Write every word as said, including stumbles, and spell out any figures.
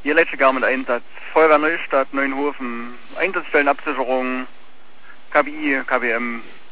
Hier letzte gar mit Einsatz. Feuerwehr Neustadt, Neuenhofen, Einsatzstellenabsicherung, K B I, K W M,